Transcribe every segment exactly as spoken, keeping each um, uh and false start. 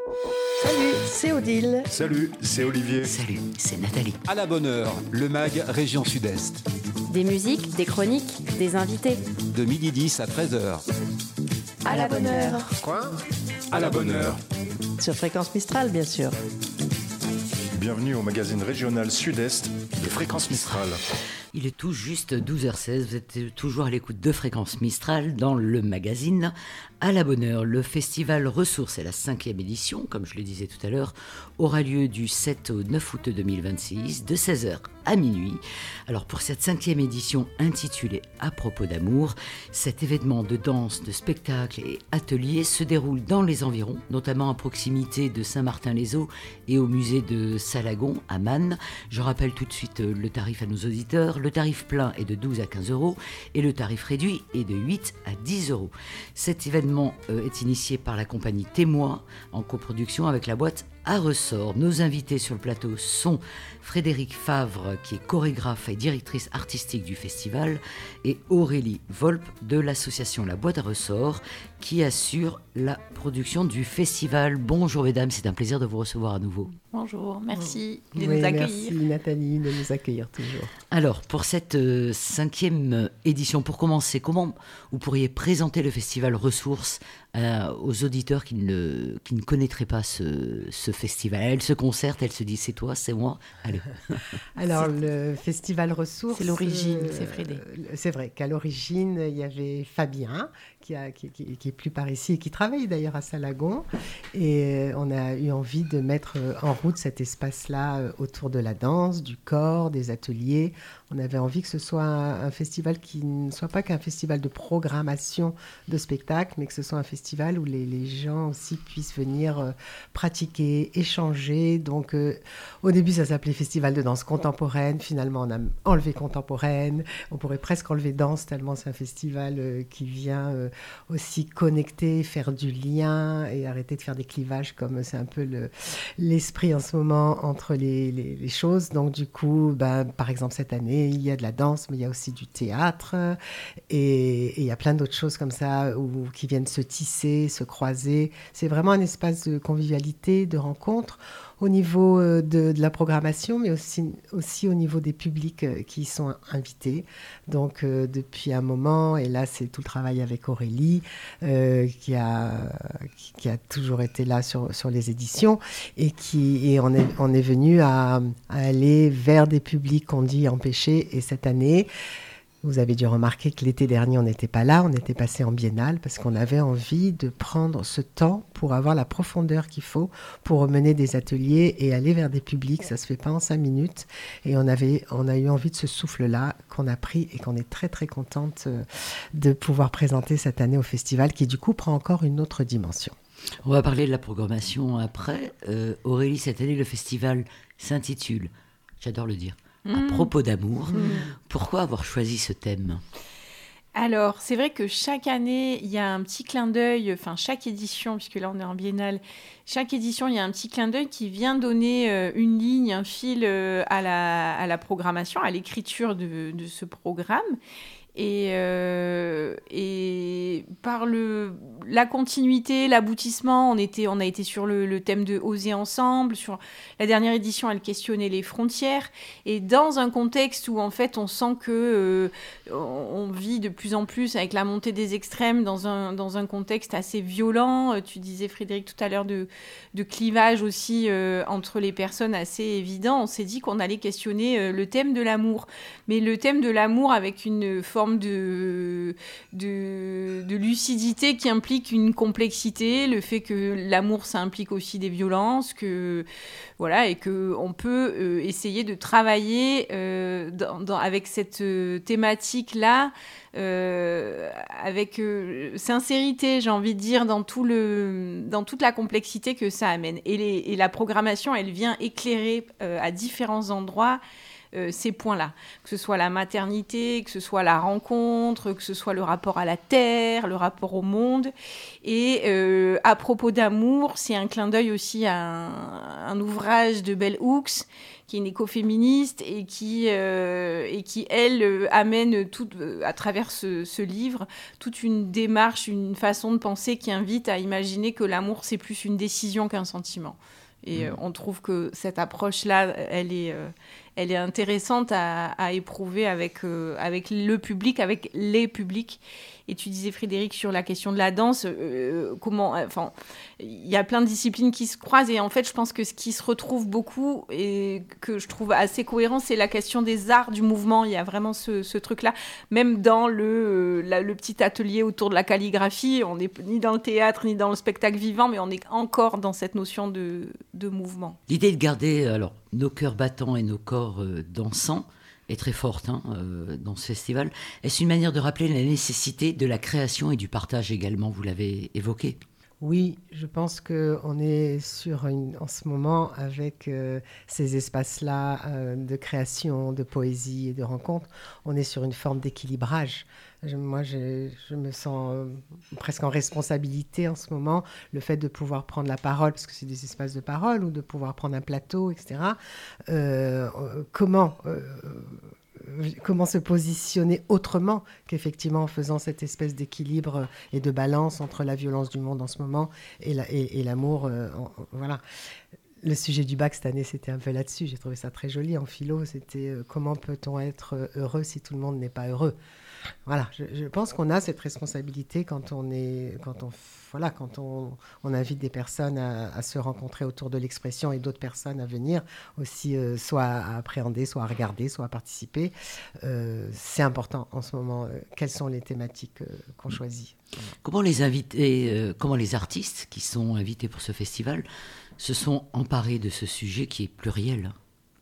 Salut, c'est Odile. Salut, c'est Olivier. Salut, c'est Nathalie. À la bonne heure, le MAG Région Sud-Est. Des musiques, des chroniques, des invités. De midi dix à treize heures. À la bonne heure. Quoi ? À la bonne heure. Sur Fréquence Mistral, bien sûr. Bienvenue au magazine régional Sud-Est de Fréquence Mistral. Il est tout juste douze heures seize, vous êtes toujours à l'écoute de Fréquence Mistral dans le magazine À la bonne heure. Le festival Ressources est la cinquième édition, comme je le disais tout à l'heure, aura lieu du sept au neuf août deux mille vingt-six, de seize heures à minuit. Alors pour cette cinquième édition intitulée À propos d'amour, cet événement de danse, de spectacle et atelier se déroule dans les environs, notamment à proximité de Saint-Martin-les-Eaux et au musée de Salagon à Mannes. Je rappelle tout de suite le tarif à nos auditeurs. Le tarif plein est de douze à quinze euros et le tarif réduit est de huit à dix euros. Cet événement euh, est initié par la compagnie Témoin en coproduction avec la boîte à ressort. Nos invités sur le plateau sont Frédéric Favre, qui est chorégraphe et directrice artistique du festival, et Aurélie Volpe de l'association La Boîte à ressort, qui assure la production du festival. Bonjour mesdames, c'est un plaisir de vous recevoir à nouveau. Bonjour, merci de oui, nous accueillir. Merci Nathalie de nous accueillir toujours. Alors, pour cette euh, cinquième édition, pour commencer, comment vous pourriez présenter le festival Ressources euh, aux auditeurs qui ne, qui ne connaîtraient pas ce, ce festival? Elles se concertent, elles se disent c'est toi, c'est moi. Allez. Alors, le festival Ressources... C'est l'origine, euh, c'est Frédé. C'est vrai qu'à l'origine, il y avait Fabien, qui, a, qui, qui, qui est plus par ici et qui travaille d'ailleurs à Salagon. Et on a eu envie de mettre en route cet espace-là autour de la danse, du corps, des ateliers. On avait envie que ce soit un, un festival qui ne soit pas qu'un festival de programmation de spectacles, mais que ce soit un festival où les, les gens aussi puissent venir euh, pratiquer, échanger. Donc, euh, au début, ça s'appelait Festival de danse contemporaine. Finalement, on a enlevé contemporaine. On pourrait presque enlever danse, tellement c'est un festival euh, qui vient euh, aussi connecter, faire du lien et arrêter de faire des clivages, comme c'est un peu le, l'esprit en ce moment entre les, les, les choses. Donc, du coup, ben, par exemple, cette année, il y a de la danse, mais il y a aussi du théâtre et, et il y a plein d'autres choses comme ça où, qui viennent se tisser, se croiser. C'est vraiment un espace de convivialité, de rencontre au niveau de, de la programmation, mais aussi, aussi au niveau des publics qui y sont invités. Donc, euh, depuis un moment, et là, c'est tout le travail avec Aurélie, euh, qui, a, qui, qui a toujours été là sur, sur les éditions, et, qui, et on, est, on est venu à, à aller vers des publics qu'on dit empêchés. Et cette année, vous avez dû remarquer que l'été dernier, on n'était pas là, on était passé en biennale parce qu'on avait envie de prendre ce temps pour avoir la profondeur qu'il faut pour mener des ateliers et aller vers des publics. Ça ne se fait pas en cinq minutes. Et on, avait, on a eu envie de ce souffle-là qu'on a pris et qu'on est très, très contente de pouvoir présenter cette année au festival qui, du coup, prend encore une autre dimension. On va parler de la programmation après. Euh, Aurélie, cette année, le festival s'intitule, j'adore le dire, À mmh. propos d'amour. Mmh. Pourquoi avoir choisi ce thème ? Alors, c'est vrai que chaque année, il y a un petit clin d'œil, enfin chaque édition, puisque là on est en biennale, chaque édition, il y a un petit clin d'œil qui vient donner euh, une ligne, un fil euh, à, la, à la programmation, à l'écriture de, de ce programme. Et, euh, et par le, la continuité, l'aboutissement, on, était, on a été sur le, le thème de Oser ensemble. Sur la dernière édition, elle questionnait les frontières. Et dans un contexte où, en fait, on sent que euh, on vit de plus en plus avec la montée des extrêmes dans un, dans un contexte assez violent. Tu disais, Frédéric, tout à l'heure, de, de clivage aussi euh, entre les personnes assez évident. On s'est dit qu'on allait questionner euh, le thème de l'amour. Mais le thème de l'amour avec une forme De, de, de lucidité qui implique une complexité, le fait que l'amour, ça implique aussi des violences, que, voilà, et qu'on peut euh, essayer de travailler euh, dans, dans, avec cette euh, thématique-là, euh, avec euh, sincérité, j'ai envie de dire, dans, tout le, dans toute la complexité que ça amène. Et, les, et la programmation, elle vient éclairer euh, à différents endroits euh, ces points-là. Que ce soit la maternité, que ce soit la rencontre, que ce soit le rapport à la terre, le rapport au monde. Et euh, à propos d'amour, c'est un clin d'œil aussi à un, un ouvrage de Bell Hooks, qui est une écoféministe et qui, euh, et qui elle, euh, amène tout, euh, à travers ce, ce livre toute une démarche, une façon de penser qui invite à imaginer que l'amour, c'est plus une décision qu'un sentiment. Et euh, on trouve que cette approche-là, elle est, euh, elle est intéressante à, à éprouver avec, euh, avec le public, avec les publics. Et tu disais, Frédéric, sur la question de la danse, euh, comment, enfin, il y a plein de disciplines qui se croisent. Et en fait, je pense que ce qui se retrouve beaucoup et que je trouve assez cohérent, c'est la question des arts du mouvement. Il y a vraiment ce, ce truc-là. Même dans le, euh, la, le petit atelier autour de la calligraphie, on n'est ni dans le théâtre, ni dans le spectacle vivant, mais on est encore dans cette notion de, de mouvement. L'idée de garder alors, nos cœurs battants et nos corps euh, dansants est très forte hein, euh, dans ce festival. Est-ce une manière de rappeler la nécessité de la création et du partage également? Vous l'avez évoqué. Oui, je pense qu'on est sur une, en ce moment avec euh, ces espaces-là euh, de création, de poésie et de rencontre, on est sur une forme d'équilibrage. Je, moi, je, je me sens euh, presque en responsabilité en ce moment, le fait de pouvoir prendre la parole, parce que c'est des espaces de parole, ou de pouvoir prendre un plateau, et cetera. Euh, comment euh, Comment se positionner autrement qu'effectivement en faisant cette espèce d'équilibre et de balance entre la violence du monde en ce moment et, la, et, et l'amour. Euh, en, voilà. Le sujet du bac cette année, c'était un peu là-dessus. J'ai trouvé ça très joli en philo. C'était euh, comment peut-on être heureux si tout le monde n'est pas heureux. Voilà, je, je pense qu'on a cette responsabilité quand on est, quand on, voilà, quand on, on invite des personnes à, à se rencontrer autour de l'expression et d'autres personnes à venir aussi, euh, soit à appréhender, soit à regarder, soit à participer. Euh, c'est important en ce moment. Euh, quelles sont les thématiques euh, qu'on choisit? Comment les invités, euh, comment les artistes qui sont invités pour ce festival se sont emparés de ce sujet qui est pluriel?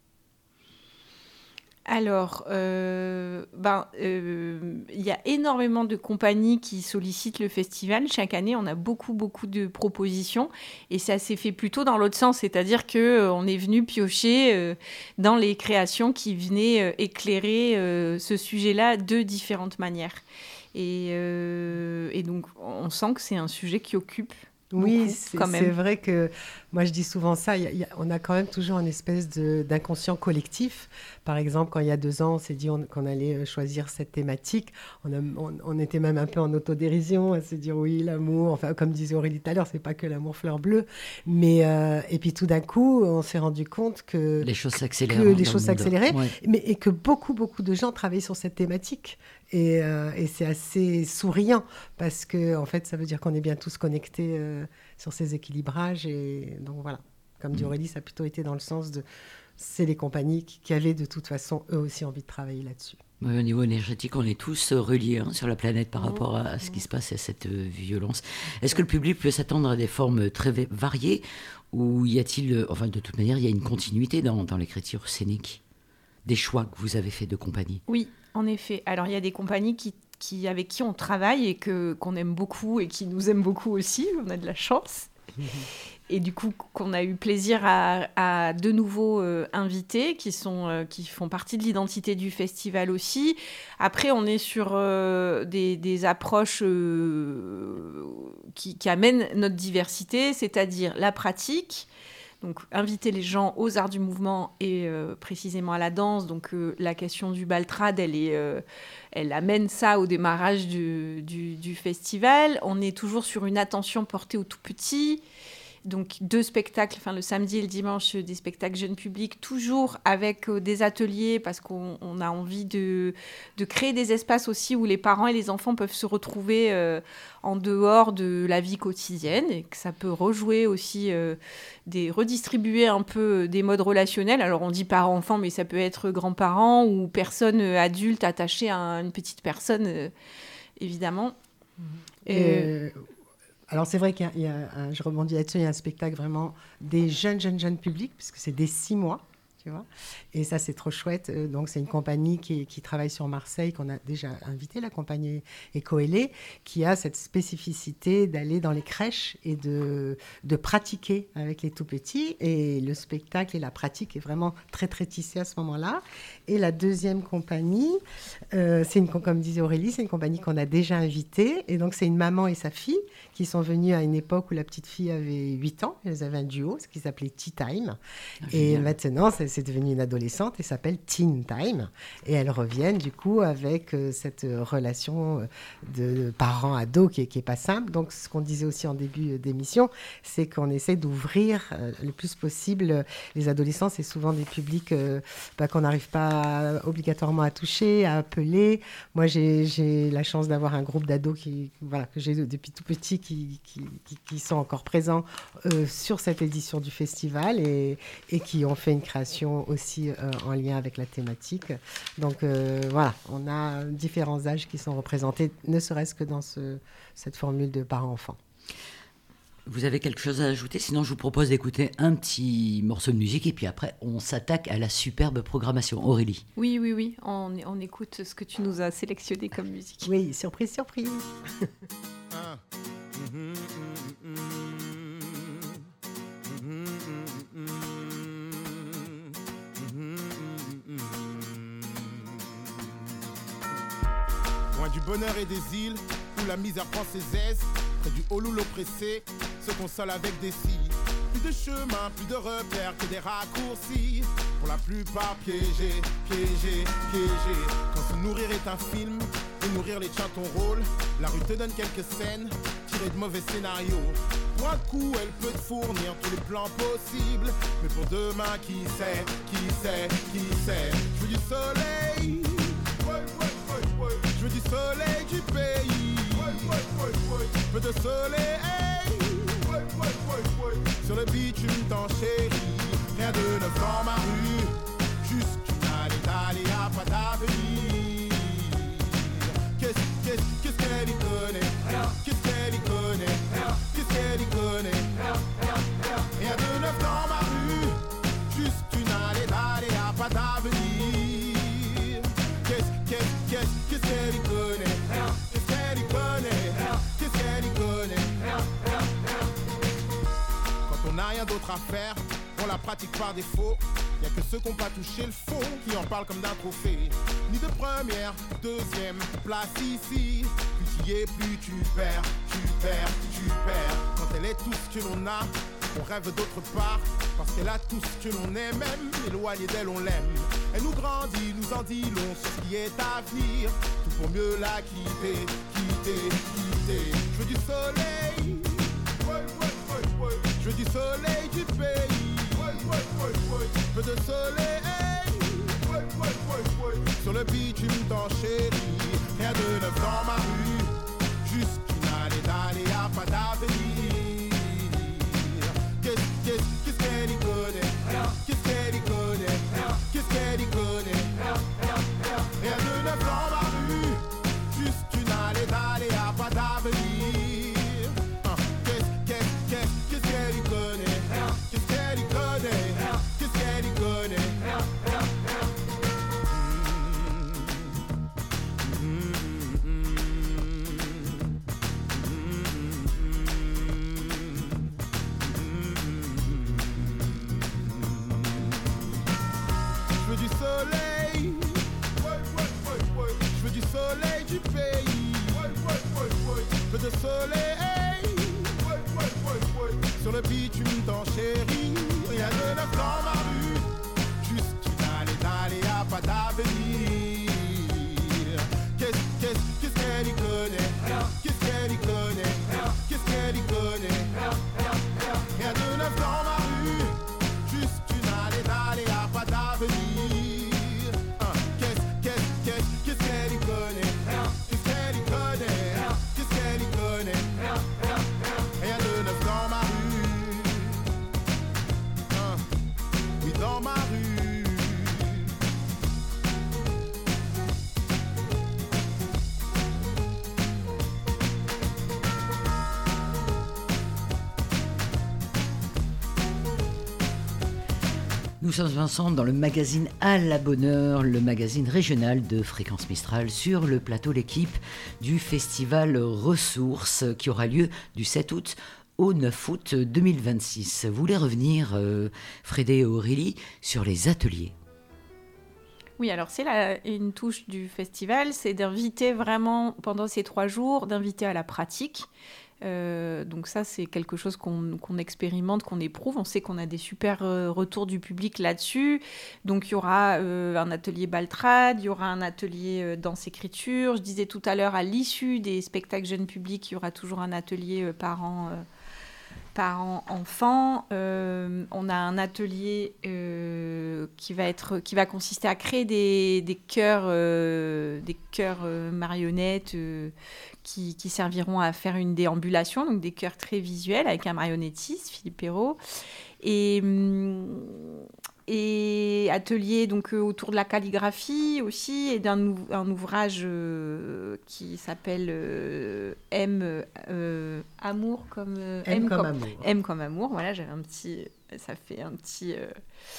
Alors, euh, ben, euh, il y a énormément de compagnies qui sollicitent le festival. Chaque année, on a beaucoup, beaucoup de propositions. Et ça s'est fait plutôt dans l'autre sens. C'est-à-dire qu'on euh, est venu piocher euh, dans les créations qui venaient euh, éclairer euh, ce sujet-là de différentes manières. Et, euh, et donc, on sent que c'est un sujet qui occupe. Oui, beaucoup, c'est, quand même. c'est vrai que moi je dis souvent ça, y a, y a, on a quand même toujours une espèce de, d'inconscient collectif. Par exemple, quand il y a deux ans, on s'est dit on, qu'on allait choisir cette thématique. On, a, on, on était même un peu en autodérision, à se dire oui, l'amour, enfin comme disait Aurélie tout à l'heure, c'est pas que l'amour fleur bleue. Mais, euh, et puis tout d'un coup, on s'est rendu compte que les choses s'accéléraient. Que les choses s'accéléraient, ouais. mais, et que beaucoup, beaucoup de gens travaillaient sur cette thématique. Et, euh, et c'est assez souriant parce que en fait, ça veut dire qu'on est bien tous connectés euh, sur ces équilibrages. Et donc voilà, comme dit Aurélie, ça a plutôt été dans le sens de c'est les compagnies qui, qui avaient de toute façon eux aussi envie de travailler là-dessus. Oui, au niveau énergétique, on est tous reliés hein, sur la planète par mmh. rapport à, à ce qui se passe et à cette euh, violence. Est-ce que le public peut s'attendre à des formes très variées ou y a-t-il, enfin de toute manière, il y a une continuité dans, dans l'écriture scénique des choix que vous avez fait de compagnie? Oui. En effet. Alors, il y a des compagnies qui, qui, avec qui on travaille et que, qu'on aime beaucoup et qui nous aiment beaucoup aussi. On a de la chance. Mmh. Et du coup, qu'on a eu plaisir à, à de nouveau euh, inviter, qui, sont, euh, qui font partie de l'identité du festival aussi. Après, on est sur euh, des, des approches euh, qui, qui amènent notre diversité, c'est-à-dire la pratique. Donc, inviter les gens aux arts du mouvement et euh, précisément à la danse. Donc, euh, la question du baltrad, elle, est, euh, elle amène ça au démarrage du, du, du festival. On est toujours sur une attention portée aux tout petits. Donc, deux spectacles, enfin, le samedi et le dimanche, des spectacles jeunes publics, toujours avec euh, des ateliers, parce qu'on on a envie de, de créer des espaces aussi où les parents et les enfants peuvent se retrouver euh, en dehors de la vie quotidienne, et que ça peut rejouer aussi, euh, des, redistribuer un peu des modes relationnels. Alors, on dit parents-enfants, mais ça peut être grands-parents ou personnes adultes attachées à une petite personne, euh, évidemment. Mmh. Et... Euh... Alors, c'est vrai qu'il y a, il y a un, je rebondis là-dessus, il y a un spectacle vraiment des jeunes, jeunes, jeunes publics, puisque c'est des six mois, tu tu vois. Et ça, c'est trop chouette. Donc, c'est une compagnie qui, qui travaille sur Marseille, qu'on a déjà invité, la compagnie Ecoélé, qui a cette spécificité d'aller dans les crèches et de, de pratiquer avec les tout-petits. Et le spectacle et la pratique est vraiment très, très tissé à ce moment-là. Et la deuxième compagnie, euh, c'est une, comme disait Aurélie, c'est une compagnie qu'on a déjà invitée. Et donc, c'est une maman et sa fille qui sont venues à une époque où la petite fille avait huit ans. Elles avaient un duo, ce qui s'appelait Tea Time. Ah, et génial. Maintenant, c'est, c'est devenu une adolescente et s'appelle Teen Time. Et elles reviennent, du coup, avec euh, cette relation de parents-ados qui n'est pas simple. Donc, ce qu'on disait aussi en début d'émission, c'est qu'on essaie d'ouvrir euh, le plus possible. Les adolescents, c'est souvent des publics euh, bah, qu'on n'arrive pas obligatoirement à toucher, à appeler. Moi, j'ai, j'ai la chance d'avoir un groupe d'ados qui, voilà, que j'ai depuis tout petit qui, qui, qui, qui sont encore présents euh, sur cette édition du festival et, et qui ont fait une création aussi euh, en lien avec la thématique. Donc euh, voilà, on a différents âges qui sont représentés, ne serait-ce que dans ce, cette formule de parents-enfants. Vous avez quelque chose à ajouter? Sinon, je vous propose d'écouter un petit morceau de musique et puis après, on s'attaque à la superbe programmation. Aurélie. Oui, oui, oui. On, on écoute ce que tu nous as sélectionné comme musique. Oui, surprise, surprise. Loin du bonheur et des îles, où la misère prend ses aises, près du haut loup l'oppressé se console avec des scies. Plus de chemin, plus de repères que des raccourcis. Pour la plupart piégés, piégés, piégés. Quand se nourrir est un film, et nourrir les tiens ton rôle, la rue te donne quelques scènes, tirées de mauvais scénarios. Pour un coup, elle peut te fournir tous les plans possibles. Mais pour demain, qui sait, qui sait, qui sait. Je veux du soleil, je veux du soleil du pays. Je veux de soleil sur le bitume t'enchéris. Rien de neuf dans ma rue, juste une allée d'aller à pas d'avenir. Qu'est-ce, qu'est-ce, qu'est-ce qu'elle y connaît? Qu'est-ce qu'elle y connaît? Qu'est-ce qu'elle y connaît? Rien de neuf dans ma rue, juste une allée d'aller à pas d'avenir. Qu'est-ce, qu'est-ce, qu'est-ce, qu'est-ce qu'elle y connaît? Qu'est-ce qu'elle y connaît? Qu'est-ce qu'elle y connaît? Quand on n'a rien d'autre à faire, on la pratique par défaut. Y'a que ceux qui n'ont pas touché le fond qui en parlent comme d'un trophée. Ni de première, deuxième place ici. Plus tu y es, plus tu perds, tu perds, tu perds. Quand elle est tout ce que l'on a, on rêve d'autre part. Parce qu'elle a tout ce que l'on est, même éloigné d'elle on l'aime. Elle nous grandit, nous en dit long sur ce qui est à venir. Tout pour mieux la quitter, quitter, quitter. Je veux du soleil, je veux du soleil du pays. Je veux de soleil sur le bitume t'enchéris. Rien de neuf dans ma rue, juste une allée d'aller à pas d'avenir. Qu'est-ce, qu'est-ce, qu'est-ce qu'elle y connaît? Qu'est-ce qu'elle y connaît? Qu'est-ce qu'elle y connaît? Rien de neuf dans ma rue, juste une allée d'aller à pas d'avenir. Qu'est-ce, qu'est-ce, qu'est-ce, qu'est-ce qu'elle y connaît? Qu'est-ce qu'elle y connaît? Qu'est-ce qu'elle y connaît? Je veux du soleil, je veux du soleil du pays. Je veux de soleil sur le bitume t'enchéris. Rien de neuf dans ma rue, juste une allée d'aller à pas d'avenir. Qu'est-ce, qu'est-ce, qu'est-ce qu'elle y connaît? Qu'est-ce qu'elle y connaît? Qu'est-ce qu'elle y connaît? Rien de neuf dans ma rue, juste une allée d'aller à pas d'avenir. Qu'est-ce, qu'est-ce, qu'est-ce, qu'est-ce qu'elle y connaît? Qu'est-ce qu'elle y connaît? Qu'est-ce qu'elle y connaît? Rien de neuf dans ma rue. Nous sommes ensemble dans le magazine À la bonne heure, le magazine régional de Fréquence Mistral, sur le plateau L'équipe du festival Ressources qui aura lieu du sept août au neuf août deux mille vingt-six. Vous voulez revenir, euh, Frédé et Aurélie, sur les ateliers? Oui, alors c'est la, une touche du festival, c'est d'inviter vraiment, pendant ces trois jours, d'inviter à la pratique. Euh, donc ça, c'est quelque chose qu'on, qu'on expérimente, qu'on éprouve. On sait qu'on a des super euh, retours du public là-dessus. Donc il y aura euh, un atelier baltrade, il y aura un atelier euh, danse-écriture. Je disais tout à l'heure, à l'issue des spectacles jeunes publics, il y aura toujours un atelier euh, parents... Euh, parents-enfants. Euh, on a un atelier euh, qui, va être, qui va consister à créer des, des chœurs, euh, des chœurs euh, marionnettes euh, qui, qui serviront à faire une déambulation, donc des chœurs très visuels avec un marionnettiste, Philippe Perrault. Et, et atelier donc, autour de la calligraphie aussi, et d'un ou- un ouvrage euh, qui s'appelle euh, M, euh, Amour comme, euh, M comme amour. M comme amour. Voilà, j'avais un petit, ça fait un petit, euh,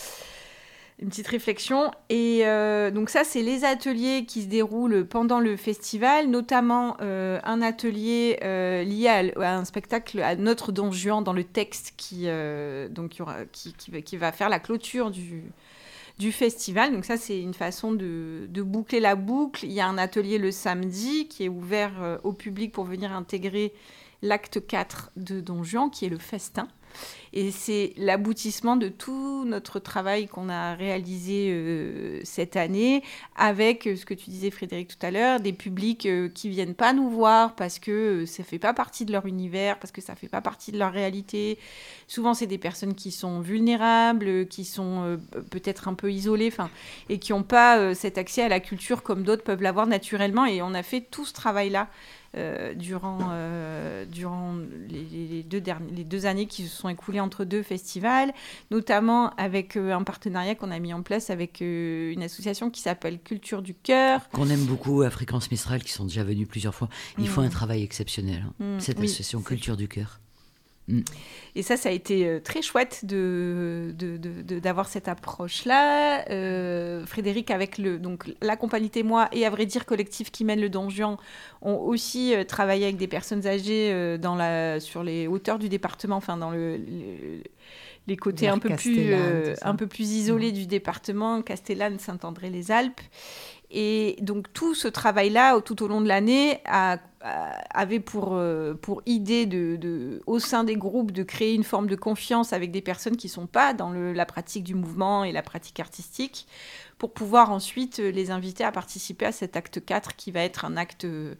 une petite réflexion. Et euh, donc ça, c'est les ateliers qui se déroulent pendant le festival, notamment euh, un atelier euh, lié à, à un spectacle à Notre Don Juan dans le texte qui, euh, donc, qui, aura, qui, qui, va, qui va faire la clôture du, du festival. Donc ça, c'est une façon de, de boucler la boucle. Il y a un atelier le samedi qui est ouvert euh, au public pour venir intégrer l'acte quatre de Don Juan, qui est le festin. Et c'est l'aboutissement de tout notre travail qu'on a réalisé euh, cette année avec euh, ce que tu disais, Frédéric, tout à l'heure, des publics euh, qui ne viennent pas nous voir parce que euh, ça ne fait pas partie de leur univers, parce que ça ne fait pas partie de leur réalité. Souvent, c'est des personnes qui sont vulnérables, qui sont euh, peut-être un peu isolées, et qui n'ont pas euh, cet accès à la culture comme d'autres peuvent l'avoir naturellement. Et on a fait tout ce travail-là Euh, durant, euh, durant les, les, deux derniers, les deux années qui se sont écoulées entre deux festivals, notamment avec euh, un partenariat qu'on a mis en place avec euh, une association qui s'appelle Culture du Cœur. Qu'on aime beaucoup à Fréquence Mistral, qui sont déjà venus plusieurs fois. Ils mmh. font un travail exceptionnel, hein, mmh, cette oui, association Culture du Cœur. Mmh. Et ça, ça a été euh, très chouette de, de, de, de, d'avoir cette approche-là. Euh, Frédéric, avec le, donc, la compagnie Témoin et à vrai dire Collectif qui mène le Don Juan, ont aussi euh, travaillé avec des personnes âgées euh, dans la, sur les hauteurs du département, enfin dans le, le, les côtés un peu, plus, euh, un peu plus isolés mmh. du département, Castellane, Saint-André-les-Alpes. Et donc tout ce travail-là, tout au long de l'année, a, a, avait pour, euh, pour idée, de, de, au sein des groupes, de créer une forme de confiance avec des personnes qui ne sont pas dans le, la pratique du mouvement et la pratique artistique, pour pouvoir ensuite les inviter à participer à cet acte quatre, qui va être un acte euh,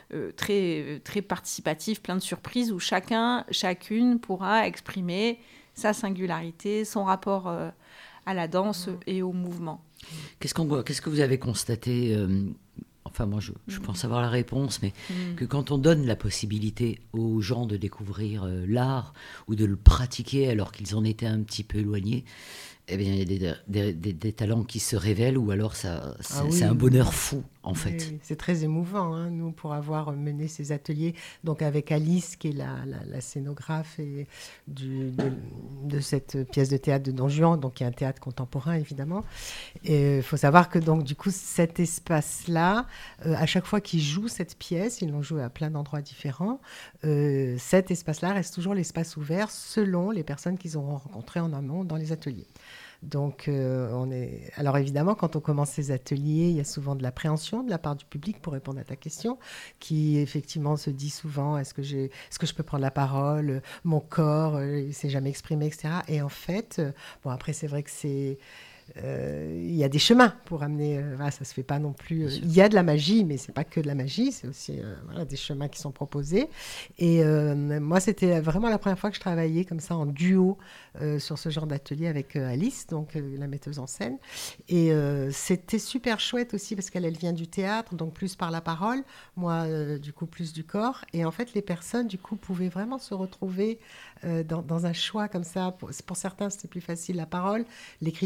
très, très participatif, plein de surprises, où chacun, chacune pourra exprimer sa singularité, son rapport euh, à la danse et au mouvement. Qu'est-ce, qu'on, qu'est-ce que vous avez constaté euh, Enfin, moi, je, je pense savoir la réponse, mais mmh. que quand on donne la possibilité aux gens de découvrir euh, l'art ou de le pratiquer alors qu'ils en étaient un petit peu éloignés, eh bien, il y a des, des, des, des talents qui se révèlent, ou alors ça, c'est, ah oui, c'est un bonheur fou, en oui, fait. Oui, c'est très émouvant, hein, nous, pour avoir mené ces ateliers, donc avec Alice, qui est la, la, la scénographe et du, de, de cette pièce de théâtre de Don Juan, donc qui est un théâtre contemporain, évidemment. Et il faut savoir que, donc, du coup, cet espace-là, euh, à chaque fois qu'ils jouent cette pièce, ils l'ont joué à plein d'endroits différents, euh, cet espace-là reste toujours l'espace ouvert selon les personnes qu'ils auront rencontrées en amont dans les ateliers. Donc, euh, on est... Alors évidemment, quand on commence ces ateliers, il y a souvent de l'appréhension de la part du public, pour répondre à ta question, qui effectivement se dit souvent, est-ce que, j'ai... est-ce que je peux prendre la parole ? Mon corps, euh, il ne s'est jamais exprimé, et cetera. Et en fait, euh, bon, après, c'est vrai que c'est... Euh, il y a des chemins pour amener, euh, voilà, ça ne se fait pas non plus, euh, il y a de la magie, mais ce n'est pas que de la magie, c'est aussi euh, voilà, des chemins qui sont proposés. Et euh, moi, c'était vraiment la première fois que je travaillais comme ça en duo euh, sur ce genre d'atelier avec euh, Alice, donc euh, la metteuse en scène. Et euh, c'était super chouette aussi parce qu'elle elle vient du théâtre, donc plus par la parole, moi euh, du coup plus du corps. Et en fait, les personnes du coup pouvaient vraiment se retrouver euh, dans, dans un choix comme ça. Pour, pour certains, c'était plus facile la parole, l'écriture, parce que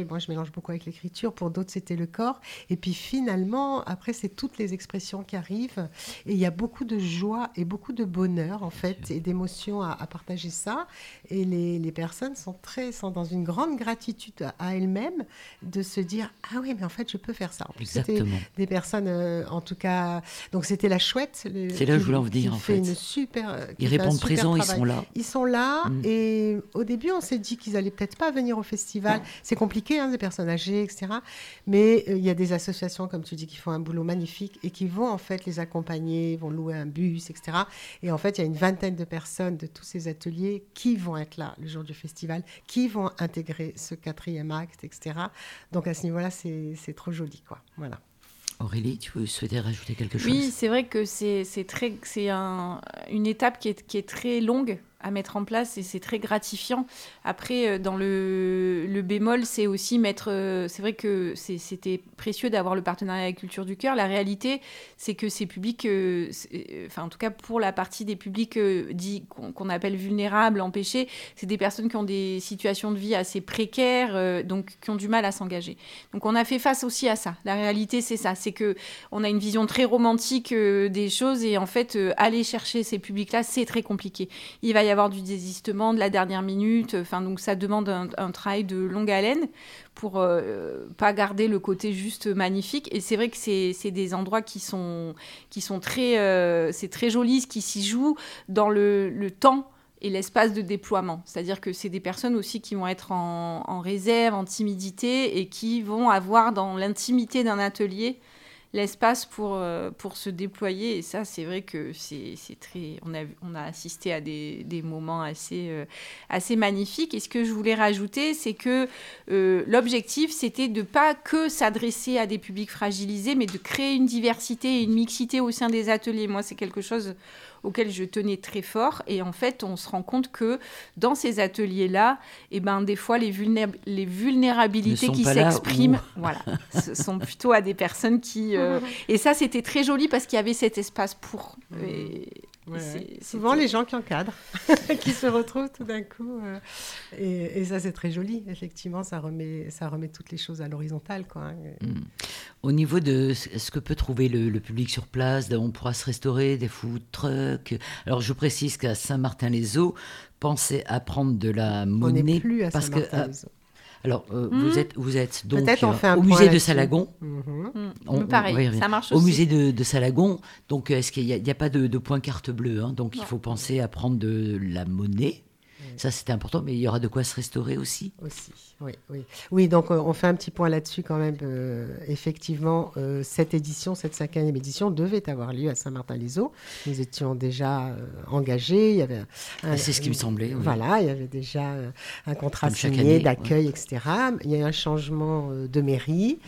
moi je mélange beaucoup avec l'écriture, pour d'autres c'était le corps. Et puis finalement, après c'est toutes les expressions qui arrivent. Et il y a beaucoup de joie et beaucoup de bonheur en fait, et d'émotion à, à partager ça. Et les, les personnes sont, très, sont dans une grande gratitude à, à elles-mêmes de se dire « Ah oui, mais en fait je peux faire ça ». Exactement. C'était des personnes, euh, en tout cas... Donc c'était la chouette. Le, c'est là où je voulais en venir en fait. fait. Une super, ils répondent présents, ils sont là. Ils sont là mmh. et au début on s'est dit qu'ils allaient peut-être pas venir au festival. C'est compliqué, hein, des personnes âgées, et cetera. Mais il euh, y a des associations, comme tu dis, qui font un boulot magnifique et qui vont en fait les accompagner, vont louer un bus, et cetera. Et en fait, il y a une vingtaine de personnes de tous ces ateliers qui vont être là le jour du festival, qui vont intégrer ce quatrième acte, et cetera. Donc à ce niveau-là, c'est, c'est trop joli, quoi. Voilà. Aurélie, tu veux souhaiter rajouter quelque chose ? Oui, c'est vrai que c'est, c'est, très, c'est un, une étape qui est, qui est très longue à mettre en place et c'est très gratifiant. Après, dans le, le bémol, c'est aussi mettre... C'est vrai que c'est, c'était précieux d'avoir le partenariat avec Culture du Cœur. La réalité, c'est que ces publics, euh, enfin en tout cas pour la partie des publics euh, dits, qu'on, qu'on appelle vulnérables, empêchés, c'est des personnes qui ont des situations de vie assez précaires, euh, donc qui ont du mal à s'engager. Donc on a fait face aussi à ça. La réalité, c'est ça. C'est qu'on a une vision très romantique euh, des choses et en fait, euh, aller chercher ces publics-là, c'est très compliqué. Il va y avoir du désistement, de la dernière minute. Enfin, donc ça demande un, un travail de longue haleine pour euh, pas garder le côté juste magnifique. Et c'est vrai que c'est, c'est des endroits qui sont, qui sont très, euh, c'est très joli, ce qui s'y joue dans le, le temps et l'espace de déploiement. C'est-à-dire que c'est des personnes aussi qui vont être en, en réserve, en timidité et qui vont avoir dans l'intimité d'un atelier l'espace pour, euh, pour se déployer. Et ça, c'est vrai que c'est, c'est très... On a, on a assisté à des, des moments assez, euh, assez magnifiques. Et ce que je voulais rajouter, c'est que euh, l'objectif, c'était de ne pas que s'adresser à des publics fragilisés, mais de créer une diversité et une mixité au sein des ateliers. Moi, c'est quelque chose auquel je tenais très fort. Et en fait, on se rend compte que dans ces ateliers-là, eh ben, des fois, les, vulnéra- les vulnérabilités qui s'expriment où... voilà, ce sont plutôt à des personnes qui... Euh... Et ça, c'était très joli parce qu'il y avait cet espace pour... Et... Ouais, c'est, souvent les gens qui encadrent, qui se retrouvent tout d'un coup. Euh, et, et ça, c'est très joli. Effectivement, ça remet, ça remet toutes les choses à l'horizontale, quoi, hein. Mmh. Au niveau de ce que peut trouver le, le public sur place, on pourra se restaurer, des food trucks. Alors, je précise qu'à Saint-Martin-les-Eaux, pensez à prendre de la monnaie. On n'est plus à parce Saint-Martin-les-Eaux. Que, alors, euh, mmh. vous, êtes, vous êtes donc euh, au musée de Salagon. Mmh. On, pareil, on, ça marche au aussi. Au musée de, de Salagon. Donc, est-ce qu'il n'y a, a pas de, de point carte bleue, hein, donc, non. Il faut penser à prendre de la monnaie. Ça, c'était important, mais il y aura de quoi se restaurer aussi. Aussi, oui. Oui, oui donc euh, on fait un petit point là-dessus quand même. Euh, effectivement, euh, cette édition, cette cinquième édition, devait avoir lieu à Saint-Martin-les-Eaux. Nous étions déjà euh, engagés. Il y avait un, C'est ce qui me semblait. Oui. Voilà, il y avait déjà euh, un contrat signé année, d'accueil, ouais. et cetera. Il y a eu un changement euh, de mairie.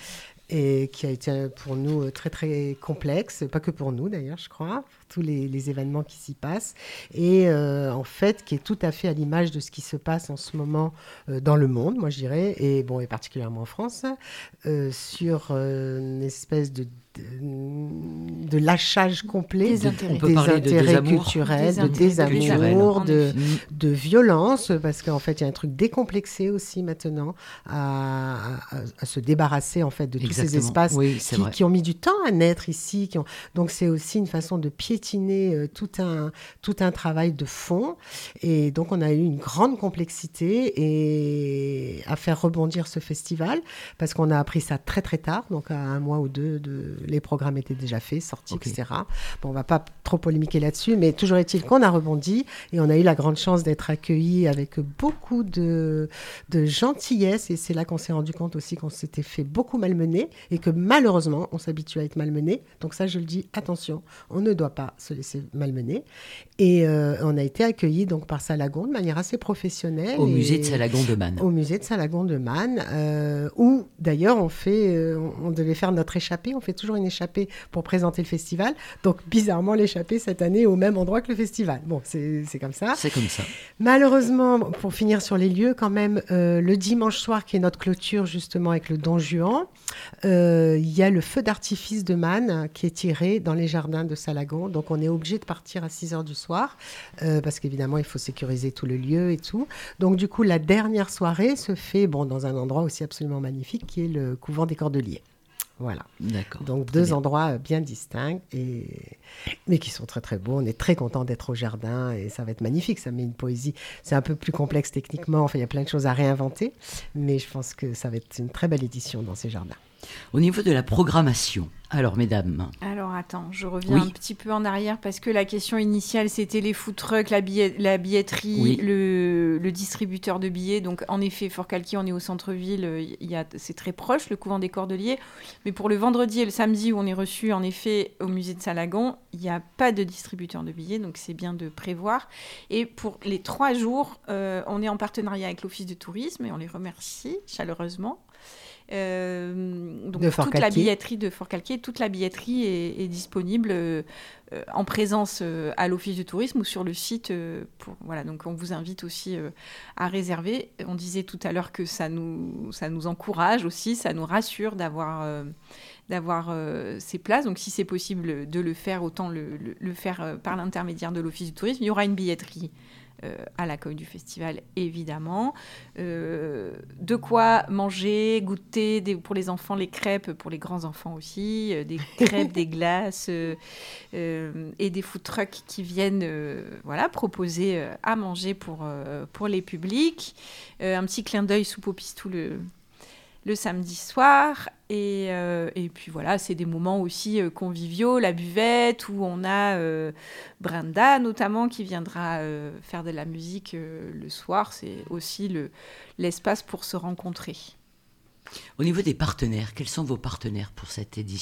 Et qui a été pour nous très, très complexe, pas que pour nous d'ailleurs, je crois, pour tous les, les événements qui s'y passent, et euh, en fait, qui est tout à fait à l'image de ce qui se passe en ce moment euh, dans le monde, moi je dirais, et, bon, et particulièrement en France, euh, sur euh, une espèce de De, de lâchage complet des intérêts, des intérêts culturels, de désamour, de, de violence, parce qu'en fait, il y a un truc décomplexé aussi maintenant à, à, à se débarrasser en fait de tous Exactement. Ces espaces oui, qui, qui ont mis du temps à naître ici. Qui ont... Donc, c'est aussi une façon de piétiner euh, tout, un, tout un travail de fond. Et donc, on a eu une grande complexité et à faire rebondir ce festival, parce qu'on a appris ça très, très tard, donc à un mois ou deux de les programmes étaient déjà faits, sortis, okay. et cetera. Bon, on ne va pas trop polémiquer là-dessus, mais toujours est-il qu'on a rebondi et on a eu la grande chance d'être accueillis avec beaucoup de, de gentillesse, et c'est là qu'on s'est rendu compte aussi qu'on s'était fait beaucoup malmener et que malheureusement, on s'habitue à être malmené. Donc ça, je le dis, attention, on ne doit pas se laisser malmener. Et euh, on a été accueillis donc, par Salagon de manière assez professionnelle. Au musée de Salagon de Man. Au musée de Salagon de Man, euh, où d'ailleurs on, fait, euh, on devait faire notre échappée, on fait toujours une échappée pour présenter le festival. Donc, bizarrement, l'échappée, cette année, est au même endroit que le festival. Bon, c'est, c'est comme ça. C'est comme ça. Malheureusement, pour finir sur les lieux, quand même, euh, le dimanche soir, qui est notre clôture, justement, avec le Don Juan, euh, il y a le feu d'artifice de Man qui est tiré dans les jardins de Salagon. Donc, on est obligé de partir à six heures du soir, euh, parce qu'évidemment, il faut sécuriser tout le lieu et tout. Donc, du coup, la dernière soirée se fait bon, dans un endroit aussi absolument magnifique qui est le couvent des Cordeliers. Voilà. D'accord. Donc deux bien. endroits bien distincts, et... mais qui sont très très beaux. On est très content d'être au jardin et ça va être magnifique. Ça met une poésie. C'est un peu plus complexe techniquement. Enfin, il y a plein de choses à réinventer, mais je pense que ça va être une très belle édition dans ces jardins. Au niveau de la programmation, alors mesdames. Alors attends, je reviens Oui. un petit peu en arrière parce que la question initiale c'était les food trucks, la, billet- la billetterie, Oui. le, le distributeur de billets. Donc en effet, Forcalquier, on est au centre-ville, euh, il y a, c'est très proche, le couvent des Cordeliers. Mais pour le vendredi et le samedi où on est reçu en effet au musée de Salagon, il n'y a pas de distributeur de billets, donc c'est bien de prévoir. Et pour les trois jours, euh, on est en partenariat avec l'Office de tourisme et on les remercie chaleureusement. Euh, donc De toute la Forcalquier. billetterie de Forcalquier, toute la billetterie est, est disponible euh, euh, en présence euh, à l'Office du tourisme ou sur le site. Euh, pour, voilà, donc on vous invite aussi euh, à réserver. On disait tout à l'heure que ça nous, ça nous encourage aussi, ça nous rassure d'avoir, euh, d'avoir euh, ces places. Donc si c'est possible de le faire, autant le, le, le faire euh, par l'intermédiaire de l'Office du tourisme. Il y aura une billetterie Euh, à l'accueil du festival, évidemment. Euh, de quoi manger, goûter, des, pour les enfants, les crêpes, pour les grands-enfants aussi, euh, des crêpes, des glaces euh, euh, et des food trucks qui viennent euh, voilà, proposer euh, à manger pour, euh, pour les publics. Euh, un petit clin d'œil soupe au pistou le, le samedi soir. Et, euh, et puis voilà, c'est des moments aussi euh, conviviaux, la buvette, où on a euh, Brenda notamment qui viendra euh, faire de la musique euh, le soir. C'est aussi le, l'espace pour se rencontrer. Au niveau des partenaires, quels sont vos partenaires pour cette édition ?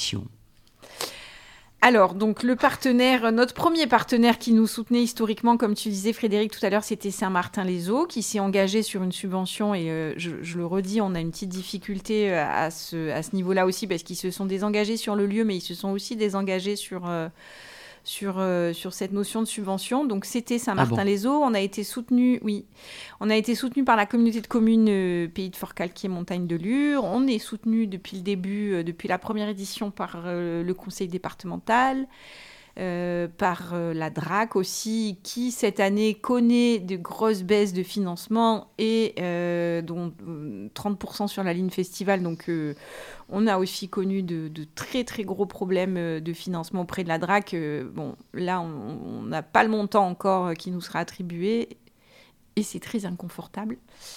Alors, donc le partenaire, notre premier partenaire qui nous soutenait historiquement, comme tu disais Frédéric tout à l'heure, c'était Saint-Martin-les-Eaux, qui s'est engagé sur une subvention, et euh, je, je le redis, on a une petite difficulté à ce, à ce niveau-là aussi, parce qu'ils se sont désengagés sur le lieu, mais ils se sont aussi désengagés sur... Euh, Sur, euh, sur cette notion de subvention. Donc, c'était Saint-Martin-les-Eaux. On a été soutenu, oui, on a été soutenu par la communauté de communes euh, Pays de Forcalquier, Montagne de Lure. On est soutenu depuis le début, euh, depuis la première édition, par euh, le conseil départemental, euh, par euh, la D R A C aussi, qui cette année connaît de grosses baisses de financement et euh, dont euh, trente pour cent sur la ligne festival. Donc, euh, on a aussi connu de, de très, très gros problèmes de financement auprès de la D R A C. Bon, là, on n'a pas le montant encore qui nous sera attribué et c'est très inconfortable.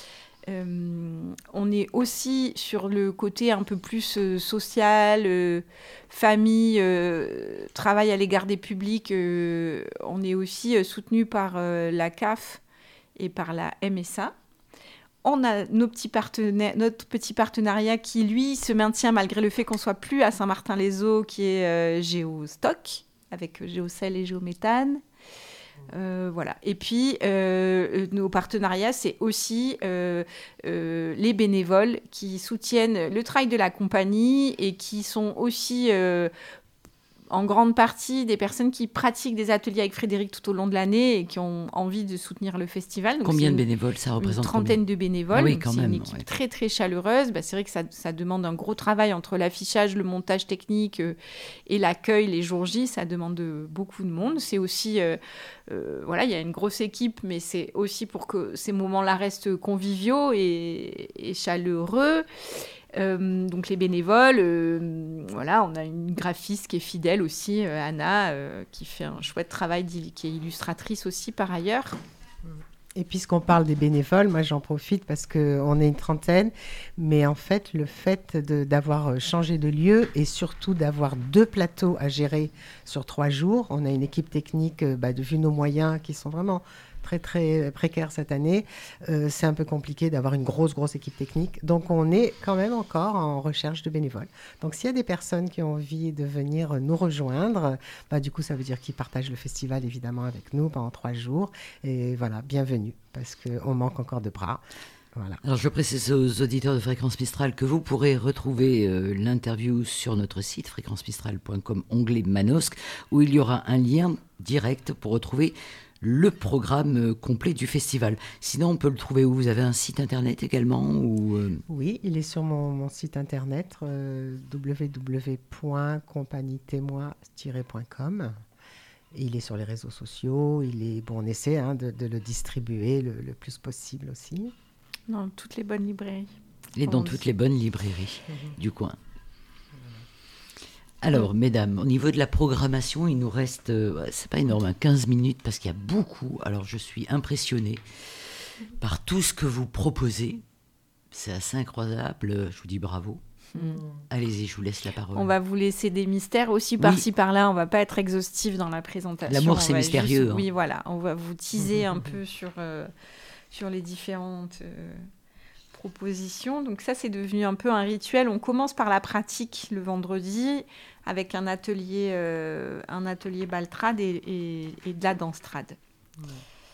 Euh, on est aussi sur le côté un peu plus euh, social, euh, famille, euh, travail à l'égard des publics. Euh, on est aussi euh, soutenu par euh, la C A F et par la M S A. On a nos petits partenaires, notre petit partenariat qui, lui, se maintient malgré le fait qu'on soit plus à Saint-Martin-les-Eaux, qui est euh, Géostock, avec Géocell et Géométhane. Euh, voilà. Et puis, euh, nos partenariats, c'est aussi euh, euh, les bénévoles qui soutiennent le travail de la compagnie et qui sont aussi... Euh, en grande partie des personnes qui pratiquent des ateliers avec Frédéric tout au long de l'année et qui ont envie de soutenir le festival. Donc, combien une, de bénévoles ça représente? Une trentaine combien de bénévoles. Ah oui, donc quand c'est même, une équipe ouais. très très chaleureuse. Bah, c'est vrai que ça, ça demande un gros travail entre l'affichage, le montage technique euh, et l'accueil les jours J. Ça demande euh, beaucoup de monde. C'est aussi, euh, euh, voilà, il y a une grosse équipe, mais c'est aussi pour que ces moments-là restent conviviaux et, et chaleureux. Euh, donc les bénévoles, euh, voilà, on a une graphiste qui est fidèle aussi, euh, Anna, euh, qui fait un chouette travail, qui est illustratrice aussi par ailleurs. Et puisqu'on parle des bénévoles, moi j'en profite parce qu'on est une trentaine, mais en fait le fait de, d'avoir changé de lieu et surtout d'avoir deux plateaux à gérer sur trois jours, on a une équipe technique, bah, de vu nos moyens qui sont vraiment très très précaires cette année, euh, c'est un peu compliqué d'avoir une grosse grosse équipe technique, donc on est quand même encore en recherche de bénévoles. Donc s'il y a des personnes qui ont envie de venir nous rejoindre, bah, du coup ça veut dire qu'ils partagent le festival évidemment avec nous pendant trois jours, et voilà, bienvenue, parce qu'on manque encore de bras. Voilà. Alors je précise aux auditeurs de Fréquence Mistral que vous pourrez retrouver euh, l'interview sur notre site fréquence mistral point com, onglet Manosque, où il y aura un lien direct pour retrouver le programme complet du festival. Sinon, on peut le trouver où? Vous avez un site internet également ou euh... Oui, il est sur mon, mon site internet euh, w w w point compagnie témoin tiret point com. Il est sur les réseaux sociaux. Il est, bon, on essaie hein, de, de le distribuer le, le plus possible aussi. Dans toutes les bonnes librairies. Et dans On toutes dit. les bonnes librairies mmh. du coin. Alors, mmh. mesdames, au niveau de la programmation, il nous reste, euh, c'est pas énorme, hein, quinze minutes, parce qu'il y a beaucoup. Alors, je suis impressionnée par tout ce que vous proposez. C'est assez incroyable, je vous dis bravo. Mmh. Allez-y, je vous laisse la parole. On va vous laisser des mystères aussi par-ci oui. par-là. On va pas être exhaustif dans la présentation. L'amour, c'est mystérieux. Juste, hein. Oui, voilà. On va vous teaser un peu sur, euh, sur les différentes euh, propositions. Donc ça, c'est devenu un peu un rituel. On commence par la pratique le vendredi avec un atelier, euh, un atelier baltrade et, et, et de la danse trad. Ouais.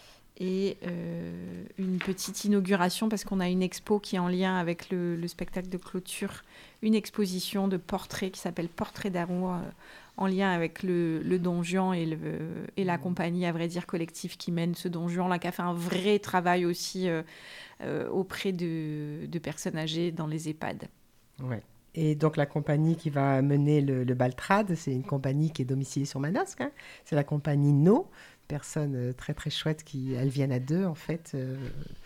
Et euh, une petite inauguration parce qu'on a une expo qui est en lien avec le, le spectacle de clôture, une exposition de portraits qui s'appelle Portraits d'amour euh, en lien avec le, le Don Juan et, le, et la compagnie, à vrai dire, collective qui mène ce Don Juan, là, qui a fait un vrai travail aussi euh, euh, auprès de, de personnes âgées dans les EHPAD. Ouais. Et donc la compagnie qui va mener le, le Baltrad, c'est une compagnie qui est domiciliée sur Manosque, hein. C'est la compagnie No, personne très très chouette, qui, elles viennent à deux en fait. Euh,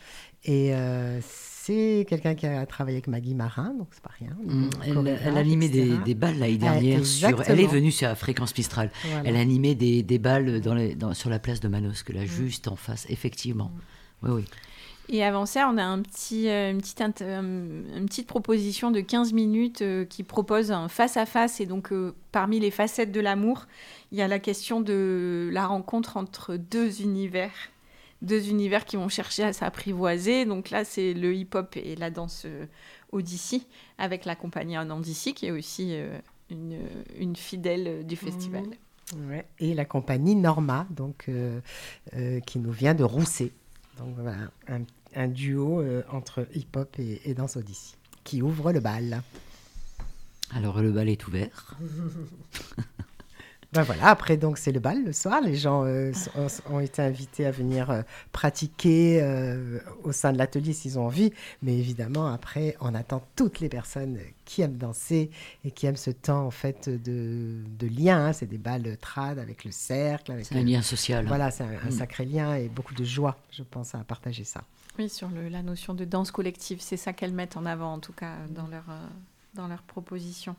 et euh, c'est quelqu'un qui a travaillé avec Maggie Marin, donc c'est pas rien. Mmh, elle, elle a animé des, des balles l'année dernière. Euh, sur, elle est venue sur la Fréquence Mistral. Voilà. Elle a animé des, des balles dans les, dans, sur la place de Manosque, là, mmh. juste en face, effectivement. Mmh. Oui, oui. Et avant ça, on a un petit, euh, une, petite inter- euh, une petite proposition de quinze minutes euh, qui propose un face-à-face. Et donc, euh, parmi les facettes de l'amour, il y a la question de la rencontre entre deux univers. Deux univers qui vont chercher à s'apprivoiser. Donc là, c'est le hip-hop et la danse euh, Odyssey, avec la compagnie Anandici, qui est aussi euh, une, une fidèle du festival. Mmh. Ouais. Et la compagnie Norma, donc, euh, euh, qui nous vient de Rousset. Donc voilà, un, un duo euh, entre hip-hop et, et danse Odyssey, qui ouvre le bal. Alors le bal est ouvert. Ben voilà, après donc c'est le bal le soir. Les gens euh, ont, ont été invités à venir euh, pratiquer euh, au sein de l'atelier s'ils ont envie. Mais évidemment, après, on attend toutes les personnes qui aiment danser et qui aiment ce temps en fait de, de lien. Hein. C'est des balles trad avec le cercle. Avec c'est le... un lien social. Voilà, c'est un, un mmh. sacré lien et beaucoup de joie, je pense, à partager ça. Oui, sur le, la notion de danse collective, c'est ça qu'elles mettent en avant en tout cas dans leur, euh, dans leur proposition.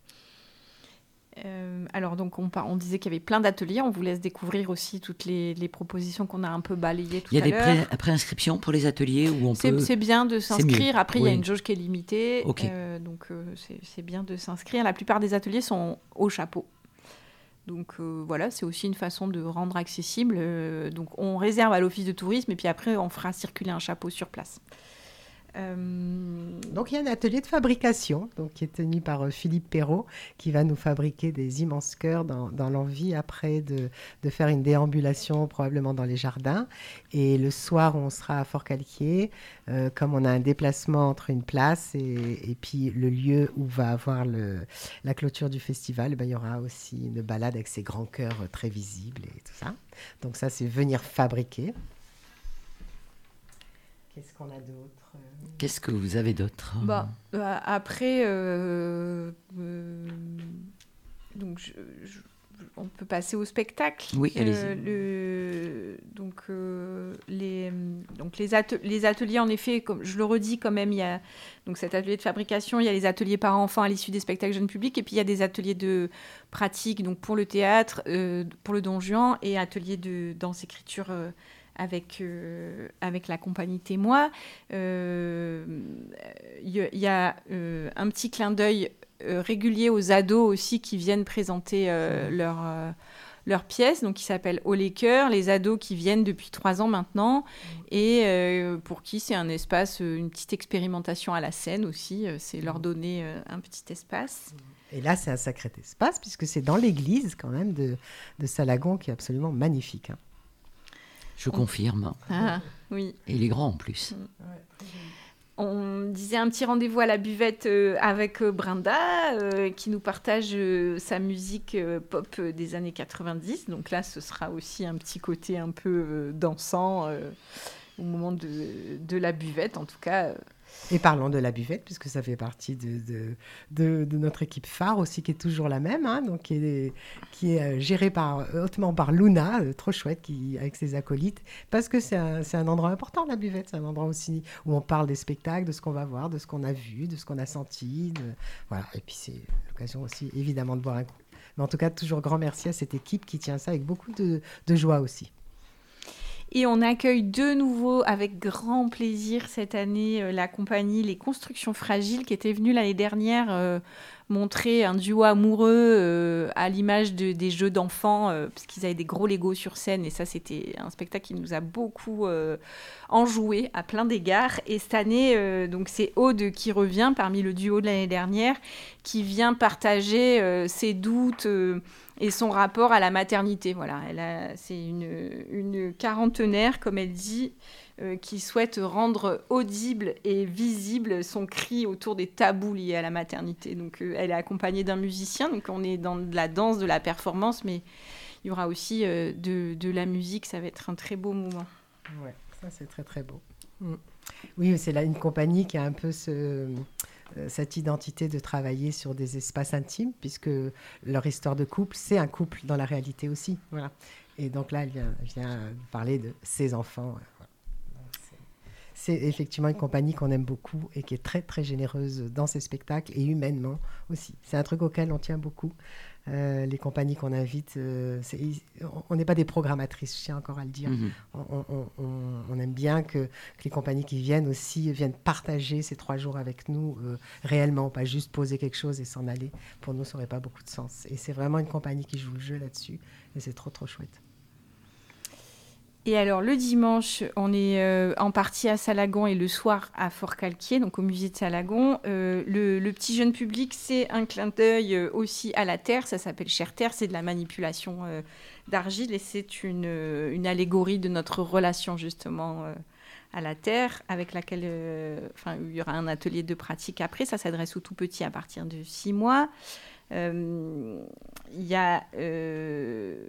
Euh, alors donc on, on disait qu'il y avait plein d'ateliers, on vous laisse découvrir aussi toutes les, les propositions qu'on a un peu balayées tout à l'heure. Il y a des pré- préinscriptions pour les ateliers où on c'est, peut... C'est bien de s'inscrire, après oui. Il y a une jauge qui est limitée, okay. euh, donc euh, c'est, c'est bien de s'inscrire. La plupart des ateliers sont au chapeau, donc euh, voilà, c'est aussi une façon de rendre accessible. Euh, donc on réserve à l'office de tourisme et puis après on fera circuler un chapeau sur place. Euh... Donc il y a un atelier de fabrication donc, qui est tenu par euh, Philippe Perrault qui va nous fabriquer des immenses cœurs dans, dans l'envie après de, de faire une déambulation probablement dans les jardins. Et le soir on sera à Fort-Calquier, euh, comme on a un déplacement entre une place et, et puis le lieu où va avoir le, la clôture du festival, ben, il y aura aussi une balade avec ces grands cœurs euh, très visibles et tout ça. Donc ça c'est venir fabriquer. Qu'est-ce qu'on a d'autre ? Qu'est-ce que vous avez d'autre ? Bah, euh, après, euh, euh, donc je, je, on peut passer au spectacle. Oui, allez-y. Euh, le, donc, euh, les, donc les, atel- les ateliers, en effet, comme je le redis quand même, il y a donc cet atelier de fabrication, il y a les ateliers parents-enfants à l'issue des spectacles jeunes publics, et puis il y a des ateliers de pratique donc pour le théâtre, euh, pour le Don Juan, et ateliers de danse-écriture euh, avec, euh, avec la compagnie Témoin. Il euh, y, y a euh, un petit clin d'œil euh, régulier aux ados aussi qui viennent présenter euh, mmh. leur, euh, leur pièce, donc qui s'appelle Haut les cœurs, les ados qui viennent depuis trois ans maintenant, mmh. et euh, pour qui c'est un espace, une petite expérimentation à la scène aussi, c'est leur donner euh, un petit espace. Et là, c'est un sacré espace, puisque c'est dans l'église quand même de, de Salagon, qui est absolument magnifique, hein. Je confirme. Ah, oui. Et il est grand en plus. On disait un petit rendez-vous à la buvette euh, avec euh, Brenda, euh, qui nous partage euh, sa musique euh, pop des années quatre-vingt-dix. Donc là, ce sera aussi un petit côté un peu euh, dansant euh, au moment de, de la buvette. En tout cas, euh, Et parlons de la buvette, puisque ça fait partie de, de, de, de notre équipe phare aussi, qui est toujours la même, hein, donc qui est, qui est gérée par, hautement par Luna, euh, trop chouette, qui, avec ses acolytes, parce que c'est un, c'est un endroit important, la buvette. C'est un endroit aussi où on parle des spectacles, de ce qu'on va voir, de ce qu'on a vu, de ce qu'on a senti. De, voilà. Et puis c'est l'occasion aussi, évidemment, de boire un coup. Mais en tout cas, toujours grand merci à cette équipe qui tient ça avec beaucoup de, de joie aussi. Et on accueille de nouveau avec grand plaisir cette année euh, la compagnie Les Constructions Fragiles qui était venue l'année dernière euh, montrer un duo amoureux euh, à l'image de, des jeux d'enfants euh, parce qu'ils avaient des gros Legos sur scène et ça c'était un spectacle qui nous a beaucoup euh, enjoué à plein d'égards. Et cette année, euh, donc c'est Aude qui revient parmi le duo de l'année dernière qui vient partager euh, ses doutes euh, et son rapport à la maternité. Voilà, elle a, c'est une, une quarantenaire, comme elle dit, euh, qui souhaite rendre audible et visible son cri autour des tabous liés à la maternité. Donc, euh, elle est accompagnée d'un musicien. Donc, on est dans de la danse, de la performance, mais il y aura aussi euh, de, de la musique. Ça va être un très beau moment. Oui, ça, c'est très, très beau. Mm. Oui, c'est là une compagnie qui a un peu ce... cette identité de travailler sur des espaces intimes, puisque leur histoire de couple, c'est un couple dans la réalité aussi. Voilà. Et donc là, elle vient, elle vient parler de ses enfants. C'est, c'est effectivement une compagnie qu'on aime beaucoup et qui est très, très généreuse dans ses spectacles et humainement aussi. C'est un truc auquel on tient beaucoup. Euh, les compagnies qu'on invite, euh, c'est, on n'est pas des programmatrices, je tiens encore à le dire. Mmh. On, on, on, on aime bien que, que les compagnies qui viennent aussi viennent partager ces trois jours avec nous euh, réellement, pas juste poser quelque chose et s'en aller. Pour nous, ça n'aurait pas beaucoup de sens. Et c'est vraiment une compagnie qui joue le jeu là-dessus et c'est trop, trop chouette. Et alors, le dimanche, on est euh, en partie à Salagon et le soir à Forcalquier, donc au musée de Salagon. Euh, le, le petit jeune public, c'est un clin d'œil euh, aussi à la terre. Ça s'appelle Chère Terre, c'est de la manipulation euh, d'argile et c'est une, une allégorie de notre relation justement euh, à la terre, avec laquelle euh, enfin, il y aura un atelier de pratique après. Ça s'adresse aux tout petits à partir de six mois. Euh, il y a... Euh,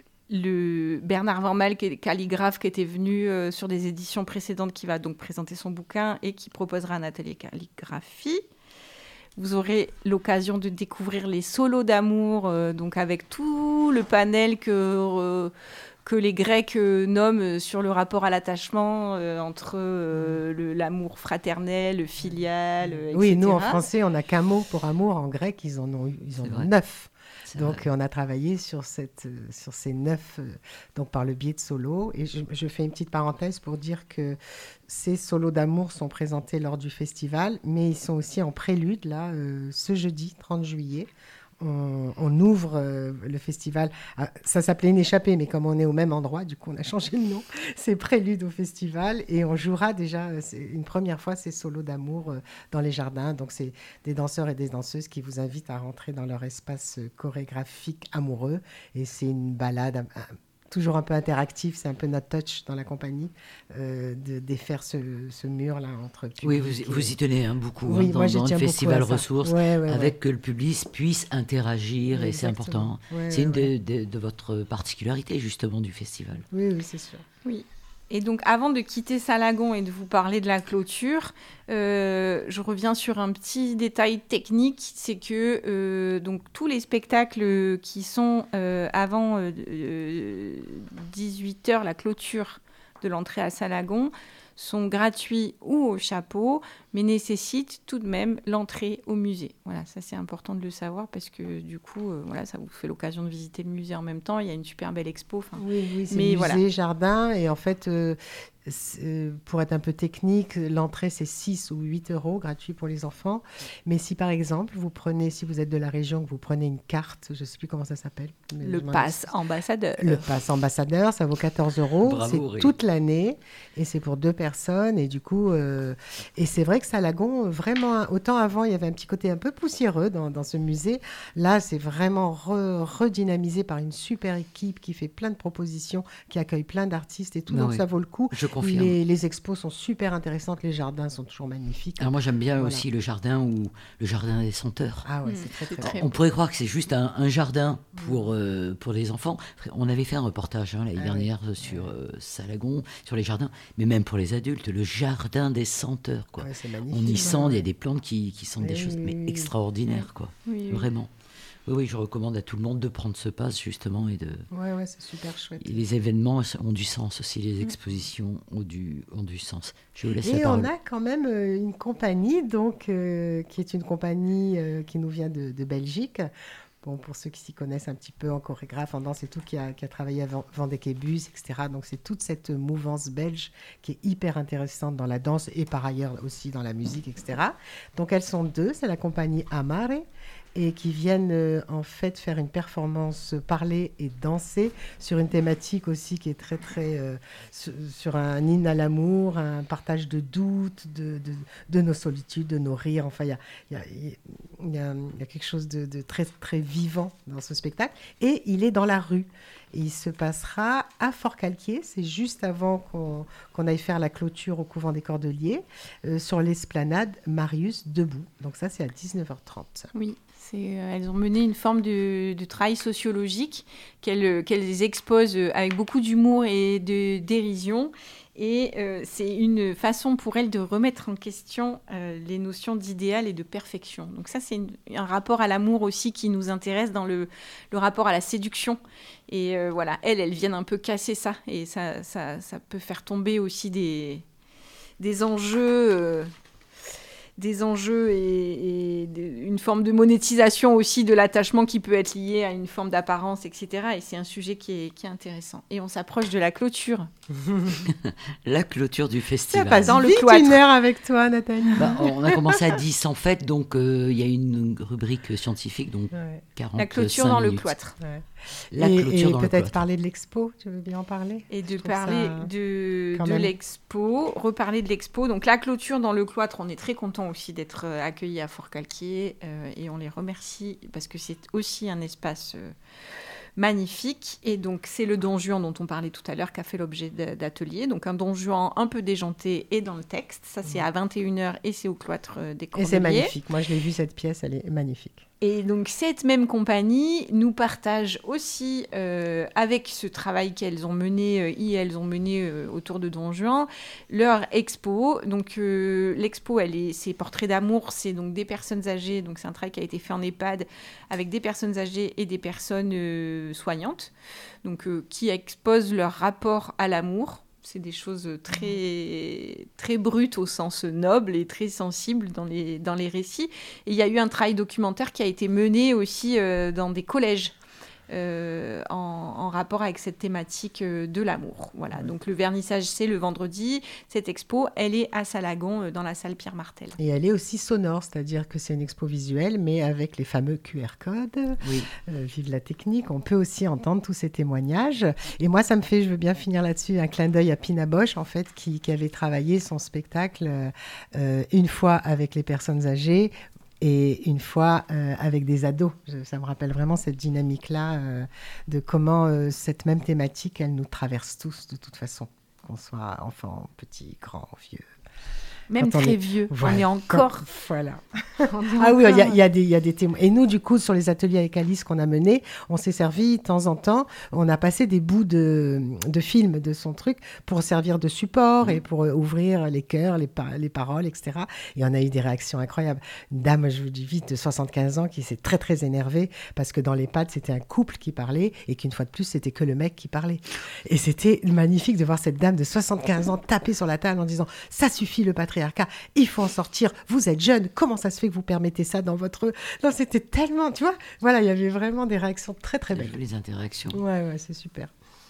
Le Bernard Vormal, qui est calligraphe, qui était venu euh, sur des éditions précédentes, qui va donc présenter son bouquin et qui proposera un atelier calligraphie. Vous aurez l'occasion de découvrir les solos d'amour, euh, donc avec tout le panel que, euh, que les Grecs euh, nomment sur le rapport à l'attachement euh, entre euh, le, l'amour fraternel, le filial, euh, et cetera. Oui, nous en français, on n'a qu'un mot pour amour. En grec, ils en ont, ils en ont neuf. C'est donc, vrai. On a travaillé sur, cette, sur ces neuf, donc par le biais de solos. Et je, je fais une petite parenthèse pour dire que ces solos d'amour sont présentés lors du festival, mais ils sont aussi en prélude, là, euh, ce jeudi trente juillet. On, on ouvre euh, le festival. Ah, ça s'appelait Une échappée, mais comme on est au même endroit, du coup, on a changé le nom. C'est Prélude au festival. Et on jouera déjà c'est une première fois ces solos d'amour euh, dans les jardins. Donc, c'est des danseurs et des danseuses qui vous invitent à rentrer dans leur espace euh, chorégraphique amoureux. Et c'est une balade un, un, toujours un peu interactive. C'est un peu notre touch dans la compagnie euh, de défaire ce, ce mur-là entre public. Oui, vous, vous y tenez hein, beaucoup oui, hein, dans, moi, dans le festival Ressources, ouais, ouais, avec ouais. que le public puisse interagir oui, et c'est important. Ouais, c'est ouais, une de, de, de votre particularité justement du festival. Oui, oui, c'est sûr. Oui. Et donc, avant de quitter Salagon et de vous parler de la clôture, euh, je reviens sur un petit détail technique, c'est que euh, donc, tous les spectacles qui sont euh, avant euh, dix-huit heures, la clôture de l'entrée à Salagon, sont gratuits ou au chapeau, mais nécessitent tout de même l'entrée au musée. Voilà, ça c'est important de le savoir parce que du coup, euh, voilà, ça vous fait l'occasion de visiter le musée en même temps. Il y a une super belle expo. Oui, oui, c'est mais musée, voilà. jardin, et en fait, euh, pour être un peu technique, l'entrée c'est six ou huit euros, gratuit pour les enfants. Mais si par exemple, vous prenez, si vous êtes de la région, que vous prenez une carte, je ne sais plus comment ça s'appelle. Le pass ambassadeur. Le pass ambassadeur, ça vaut quatorze euros. Bravo, c'est Aurélie. Toute l'année et c'est pour deux personnes. Et du coup, euh, et c'est vrai que Salagon, vraiment, autant avant, il y avait un petit côté un peu poussiéreux dans, dans ce musée. Là, c'est vraiment re, redynamisé par une super équipe qui fait plein de propositions, qui accueille plein d'artistes et tout. Non, donc oui. ça vaut le coup. Je confirme. Les, les expos sont super intéressantes. Les jardins sont toujours magnifiques. Alors moi, j'aime bien voilà. aussi le jardin ou le jardin des senteurs. Ah ouais, Mmh, c'est très, c'est très, très bon. On pourrait croire que c'est juste un, un jardin pour, euh, pour les enfants. On avait fait un reportage hein, l'année Ah dernière oui. sur euh, Salagon, sur les jardins, mais même pour les adultes, le jardin des senteurs. Quoi. Ouais, c'est magnifique. On y sent, ouais. il y a des plantes qui, qui sentent Oui, des choses oui, mais oui. extraordinaires, quoi. Oui, oui. Vraiment. Oui, oui, je recommande à tout le monde de prendre ce pass, justement, et de... Ouais, ouais, c'est super chouette. Et les événements ont du sens aussi, les expositions ont du, ont du sens. Je vous laisse Et la parole. on a quand même euh, une compagnie, donc, euh, qui est une compagnie euh, qui nous vient de, de Belgique. Bon, pour ceux qui s'y connaissent un petit peu en chorégraphe, en danse et tout, qui a, qui a travaillé à Van- Vandekebus, et cetera. Donc, c'est toute cette mouvance belge qui est hyper intéressante dans la danse et par ailleurs aussi dans la musique, et cetera. Donc, elles sont deux. C'est la compagnie Amare et qui viennent euh, en fait faire une performance parler et danser sur une thématique aussi qui est très, très... euh, sur, sur un hymne à l'amour, un partage de doutes, de, de, de nos solitudes, de nos rires. Enfin, il y a, il y a, il y a, il y a quelque chose de, de très, très vivant dans ce spectacle. Et il est dans la rue. Et il se passera à Fort-Calquier, c'est juste avant qu'on, qu'on aille faire la clôture au couvent des Cordeliers, euh, sur l'esplanade Marius Debout. Donc ça, c'est à dix-neuf heures trente. Oui, c'est, euh, elles ont mené une forme de, de travail sociologique qu'elles, euh, qu'elles exposent euh, avec beaucoup d'humour et de dérision. Et euh, c'est une façon pour elles de remettre en question euh, les notions d'idéal et de perfection. Donc ça, c'est une, un rapport à l'amour aussi qui nous intéresse dans le, le rapport à la séduction. Et euh, voilà, elles, elles viennent un peu casser ça. Et ça, ça, ça peut faire tomber aussi des, des enjeux... Euh, des enjeux et, et de, une forme de monétisation aussi de l'attachement qui peut être lié à une forme d'apparence, et cetera. Et c'est un sujet qui est, qui est intéressant. Et on s'approche de la clôture. La clôture du Ça festival. passe Dans le vite cloître. une heure avec toi, Nathalie. Bah, on a commencé à dix en fait, donc euh, il y a une rubrique scientifique, donc Ouais, quarante-cinq La clôture dans minutes. le cloître. ouais. La et clôture et dans le peut-être cloître. parler de l'expo, tu veux bien en parler? Et de Je trouve parler ça de, quand de même. l'expo, reparler de l'expo. Donc la clôture dans le cloître, on est très content aussi d'être euh, accueillis à Fort-Calquier euh, et on les remercie parce que c'est aussi un espace euh, magnifique. Et donc c'est le Don Juan dont on parlait tout à l'heure qui a fait l'objet d- d'ateliers. Donc un Don Juan un peu déjanté et dans le texte. Ça c'est à vingt et une heures et c'est au cloître euh, des Et Cordeliers. c'est magnifique. Moi, je l'ai vu, cette pièce, elle est magnifique. Et donc cette même compagnie nous partage aussi, euh, avec ce travail qu'elles ont mené, euh, et elles ont mené euh, autour de Don Juan, leur expo. Donc euh, l'expo, elle est, c'est portraits d'amour, c'est donc des personnes âgées. Donc c'est un travail qui a été fait en EHPAD avec des personnes âgées et des personnes euh, soignantes, donc euh, qui exposent leur rapport à l'amour. C'est des choses très, très brutes au sens noble et très sensibles dans les, dans les récits. Et il y a eu un travail documentaire qui a été mené aussi euh, dans des collèges euh, en, en rapport avec cette thématique euh, de l'amour. Voilà. Donc le vernissage, c'est le vendredi. Cette expo, elle est à Salagon, euh, dans la salle Pierre Martel. Et elle est aussi sonore, c'est-à-dire que c'est une expo visuelle, mais avec les fameux Q R codes. Oui. Euh, vive la technique, on peut aussi entendre tous ces témoignages. Et moi, ça me fait, je veux bien finir là-dessus, un clin d'œil à Pina Bosch, en fait, qui, qui avait travaillé son spectacle euh, une fois avec les personnes âgées et une fois euh, avec des ados. Je, ça me rappelle vraiment cette dynamique-là euh, de comment euh, cette même thématique, elle nous traverse tous de toute façon, qu'on soit enfant, petit, grand, vieux. Même Quand on très est- vieux. Voilà. On est encore... Quand- Voilà. on est Ah oui, il y a, encore- il y a des, il y a des témoins. Et nous, du coup, sur les ateliers avec Alice qu'on a menés, on s'est servi de temps en temps, on a passé des bouts de, de films de son truc pour servir de support et pour euh, ouvrir les cœurs, les, pa- les paroles, et cetera. Et on a eu des réactions incroyables. Une dame, je vous dis vite, de soixante-quinze ans qui s'est très, très énervée parce que dans les pads, c'était un couple qui parlait et qu'une fois de plus, c'était que le mec qui parlait. Et c'était magnifique de voir cette dame de soixante-quinze ans taper sur la table en disant « Ça suffit le patriarcat, il faut en sortir, vous êtes jeune, comment ça se fait que vous permettez ça dans votre... » Non, c'était tellement, tu vois, voilà, il y avait vraiment des réactions très, très belles. Les interactions. Ouais, ouais, c'est super.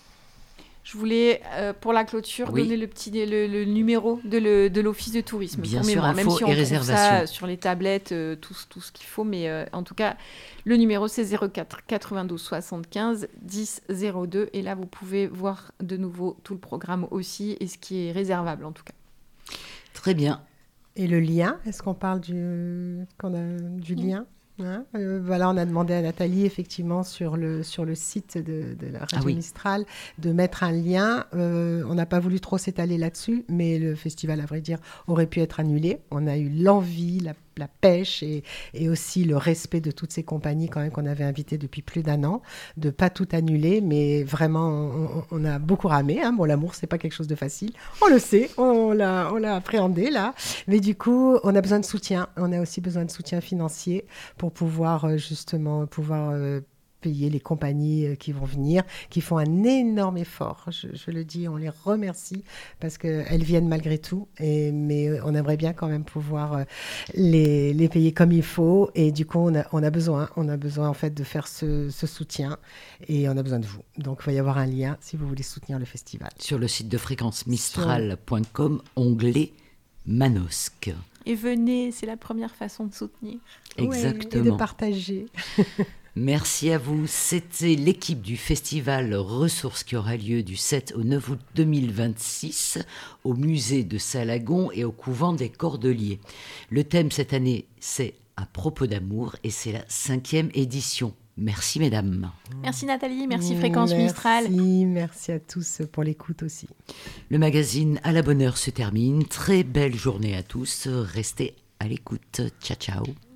Je voulais, euh, pour la clôture, Oui. donner le, petit, le, le numéro de, le, de l'Office de tourisme. Bien pour sûr, mémoire, même info si on et trouve ça réservation. sur les tablettes, euh, tout, tout ce qu'il faut. Mais euh, en tout cas, le numéro, c'est zéro quatre quatre-vingt-douze soixante-quinze dix zéro deux. Et là, vous pouvez voir de nouveau tout le programme aussi et ce qui est réservable, en tout cas. Très bien. Et le lien, est-ce qu'on parle du, qu'on a, du lien hein Euh, Voilà, on a demandé à Nathalie, effectivement, sur le, sur le site de, de la Radio Ah oui. Mistral, de mettre un lien. Euh, on n'a pas voulu trop s'étaler là-dessus, mais le festival, à vrai dire, aurait pu être annulé. On a eu l'envie, la la pêche et, et aussi le respect de toutes ces compagnies quand même qu'on avait invitées depuis plus d'un an, de pas tout annuler, mais vraiment on, on a beaucoup ramé. Hein. Bon, l'amour c'est pas quelque chose de facile, on le sait, on l'a, on l'a appréhendé là, mais du coup on a besoin de soutien, on a aussi besoin de soutien financier pour pouvoir justement pouvoir euh, payer les compagnies qui vont venir, qui font un énorme effort. Je, je le dis, on les remercie parce qu'elles viennent malgré tout, et, mais on aimerait bien quand même pouvoir les, les payer comme il faut. Et du coup, on a, on a besoin, on a besoin en fait de faire ce, ce soutien, et on a besoin de vous. Donc, il va y avoir un lien si vous voulez soutenir le festival. Sur le site de fréquence mistral point com, onglet Manosque. Et venez, c'est la première façon de soutenir. Exactement. Ouais, et de partager. Merci à vous. C'était l'équipe du festival Ressources qui aura lieu du sept au neuf août deux mille vingt-six au musée de Salagon et au couvent des Cordeliers. Le thème cette année, c'est À propos d'amour, et c'est la cinquième édition. Merci mesdames. Merci Nathalie, merci Fréquence merci, Mistral. Merci, merci à tous pour l'écoute aussi. Le magazine À la bonne heure se termine. Très belle journée à tous. Restez à l'écoute. Ciao ciao.